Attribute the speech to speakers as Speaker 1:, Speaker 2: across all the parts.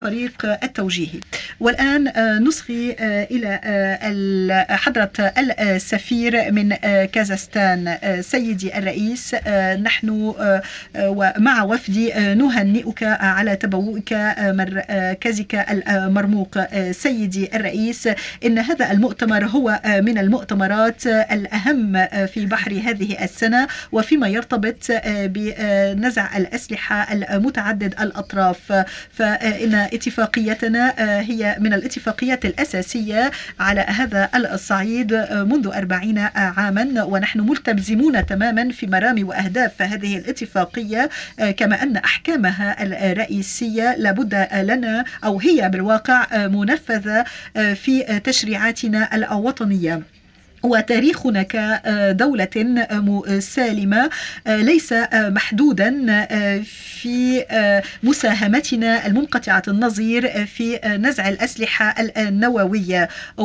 Speaker 1: طريق التوجيهي. والآن نصغي إلى حضرة السفير من كازاخستان. سيدي الرئيس، نحن ومع وفدي نهنئك على تبوؤك مركزك المرموق. سيدي الرئيس، إن هذا المؤتمر هو من المؤتمرات الأهم في بحر هذه السنة، وفيما يرتبط بنزع الأسلحة المتعدد الأطراف، فإن اتفاقيتنا هي من الاتفاقيات الأساسية على هذا الصعيد منذ 40 عاما، ونحن ملتزمون تماما في مرامي وأهداف هذه الاتفاقية، كما أن أحكامها الرئيسية لابد لنا أو هي بالواقع منفذة في تشريعاتنا الوطنية. وتاريخنا كدولة سالمة ليس محدودا في مساهمتنا المنقطعة النظير في نزع الأسلحة النووية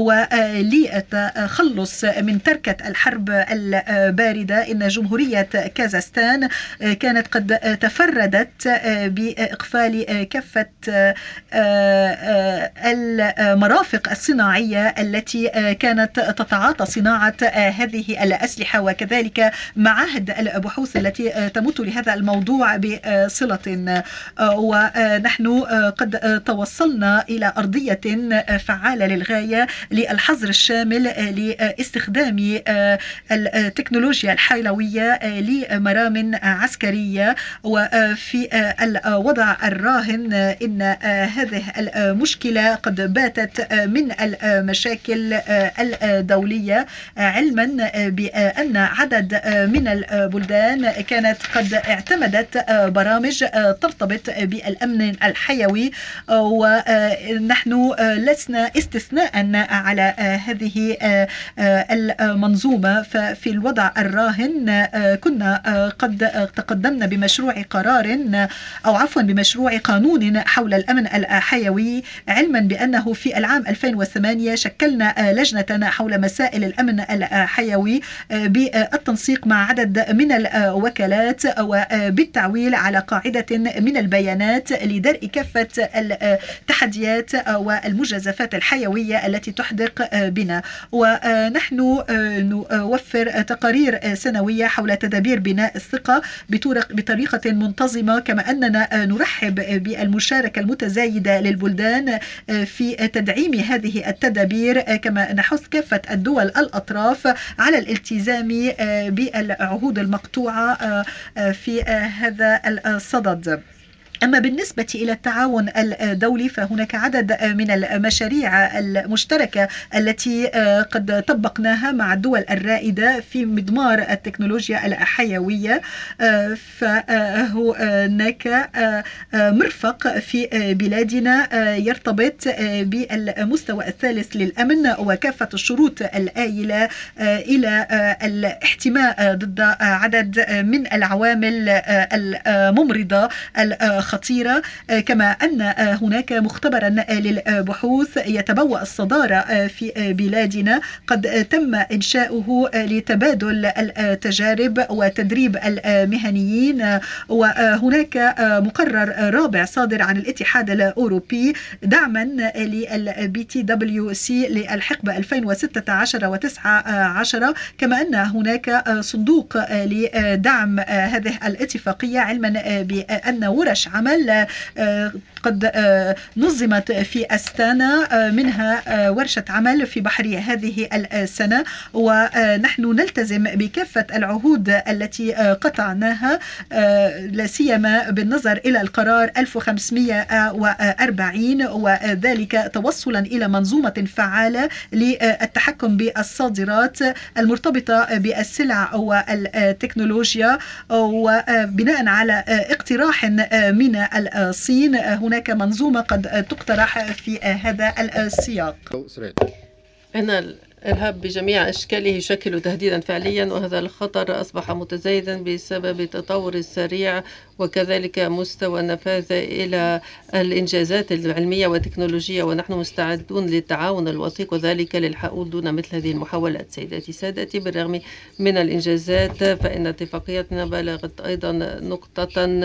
Speaker 1: وللتخلص من تركة الحرب الباردة. إن جمهورية كازاخستان كانت قد تفردت بإقفال كافة المرافق الصناعية التي كانت تتعاطى صناعة هذه الأسلحة، وكذلك معاهد البحوث التي تمت لهذا الموضوع بصلة. ونحن قد توصلنا إلى أرضية فعالة للغاية للحظر الشامل لاستخدام التكنولوجيا الحيوية لمرام عسكرية. وفي الوضع الراهن إن هذه المشكلة قد باتت من المشاكل الدولية، علما بأن عدد من البلدان كانت قد اعتمدت برامج ترتبط بالأمن الحيوي، ونحن لسنا استثناء على هذه المنظومة. ففي الوضع الراهن كنا قد تقدمنا بمشروع قرار أو عفوا بمشروع قانون حول الأمن الحيوي، علما بأنه في العام 2008 شكلنا لجنة حول مسائل الأمن الحيوي بالتنسيق مع عدد من الوكالات وبالتعويل على قاعدة من البيانات لدرء كافة التحديات والمجازفات الحيوية التي تحدق بنا. ونحن نوفر تقارير سنوية حول تدابير بناء الثقة بطريقة منتظمة، كما أننا نرحب بالمشاركة المتزايدة للبلدان في تدعيم هذه التدابير، كما نحث كافة الدول الأطراف على الالتزام بالعهود المقطوعة في هذا الصدد. أما بالنسبة إلى التعاون الدولي، فهناك عدد من المشاريع المشتركة التي قد طبقناها مع الدول الرائدة في مضمار التكنولوجيا الحيوية. فهناك مرفق في بلادنا يرتبط بالمستوى الثالث للأمن وكافة الشروط الآيلة إلى الاحتماء ضد عدد من العوامل الممرضة خطيرة، كما أن هناك مختبرا للبحوث يتبوأ الصدارة في بلادنا قد تم إنشاؤه لتبادل التجارب وتدريب المهنيين. وهناك مقرر رابع صادر عن الاتحاد الأوروبي دعما للبي تي دبليو سي للحقبة 2016 و19، كما أن هناك صندوق لدعم هذه الاتفاقية، علما بأن ورش عمل قد نظمت في أستانا، منها ورشة عمل في بحر هذه السنة. ونحن نلتزم بكافة العهود التي قطعناها، لا سيما بالنظر إلى القرار 1540، وذلك توصلا إلى منظومة فعالة للتحكم بالصادرات المرتبطة بالسلع والتكنولوجيا. وبناء على اقتراح من الصين، هناك منظومة قد تقترح في هذا السياق.
Speaker 2: إن الإرهاب بجميع أشكاله يشكل تهديدا فعليا، وهذا الخطر أصبح متزايدا بسبب التطور السريع وكذلك مستوى النفاذ إلى الإنجازات العلمية والتكنولوجية، ونحن مستعدون للتعاون الوثيق وذلك للحقول دون مثل هذه المحاولات. سيداتي سادتي، بالرغم من الإنجازات فإن اتفاقيتنا بلغت أيضا نقطة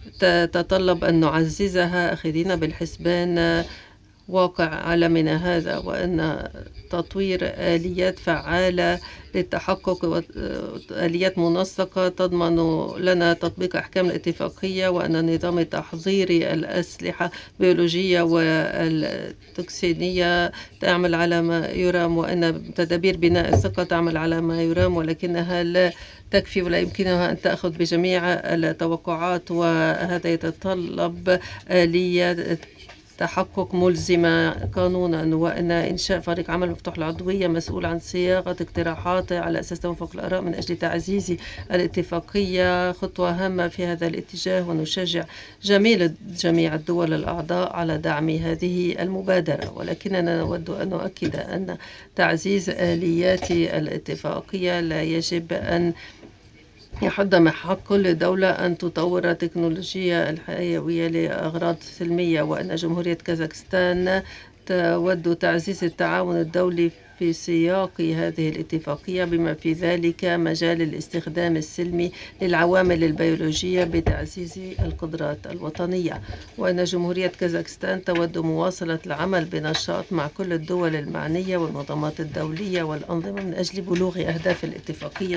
Speaker 2: تتطلب أن نعززها أخذين بالحسبان واقع عالمنا هذا، وأن تطوير آليات فعالة للتحقق وآليات منسقة تضمن لنا تطبيق أحكام الاتفاقية، وأن النظام التحضيري الأسلحة البيولوجية والتوكسينية تعمل على ما يرام، وأن تدابير بناء الثقة تعمل على ما يرام، ولكنها لا تكفي ولا يمكنها أن تأخذ بجميع التوقعات، وهذا يتطلب آلية تحقق ملزمة قانونا، وأن إنشاء فريق عمل مفتوح العضوية مسؤول عن صياغة اقتراحات على أساس توافق الآراء من أجل تعزيز الاتفاقية خطوة هامة في هذا الاتجاه، ونشجع جميع الدول الأعضاء على دعم هذه المبادرة. ولكننا نود أن نؤكد أن تعزيز آليات الاتفاقية لا يجب أن يحد من حق كل دولة أن تطور تكنولوجيا الحيوية لأغراض سلمية، وأن جمهورية كازاخستان تود تعزيز التعاون الدولي في سياق هذه الاتفاقية، بما في ذلك مجال الاستخدام السلمي للعوامل البيولوجية بتعزيز القدرات الوطنية، وأن جمهورية كازاخستان تود مواصلة العمل بنشاط مع كل الدول المعنية والمنظمات الدولية والأنظمة من أجل بلوغ أهداف الاتفاقية